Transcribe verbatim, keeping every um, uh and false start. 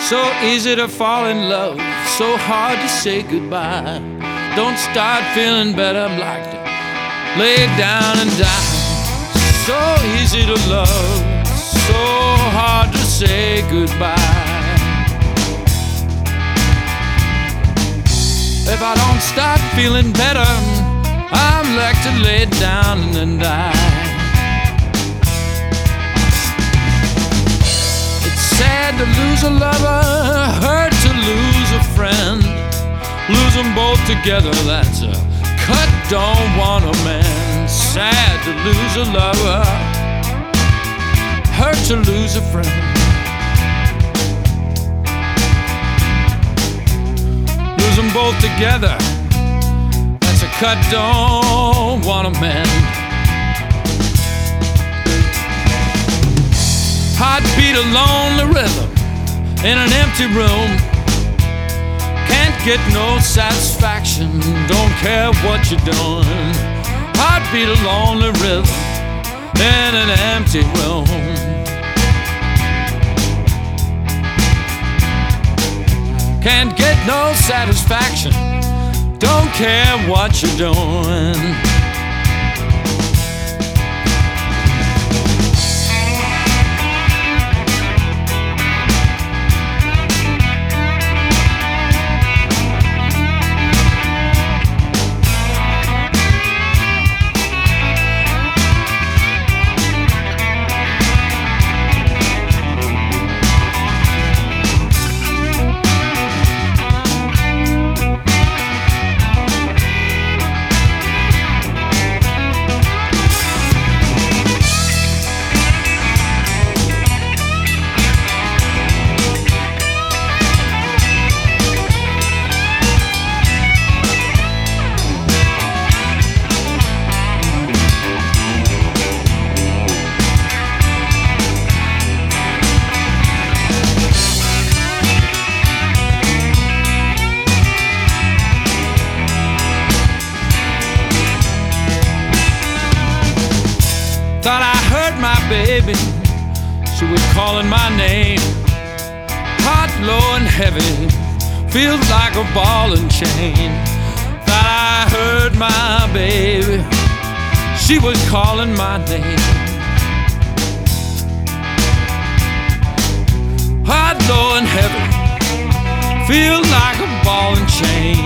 So easy to fall in love, so hard to say goodbye. Don't start feeling better, like to lay down and die. So easy to love, so hard to say goodbye. If I don't start feeling better, I'm like to lay down and then die. It's sad to lose a lover, hurt to lose a friend. Lose them both together, that's a cut, don't want a man. Sad to lose a lover, hurt to lose a friend. Lose them both together, that's a cut, don't want a man. Heartbeat a lonely rhythm in an empty room. Can't get no satisfaction, don't care what you're doing. Heartbeat a lonely rhythm in an empty room. Can't get no satisfaction, don't care what you're doing. Thought I heard my baby, she was calling my name. Heart low and heavy, feels like a ball and chain. Thought I heard my baby, she was calling my name. Heart low and heavy, feels like a ball and chain.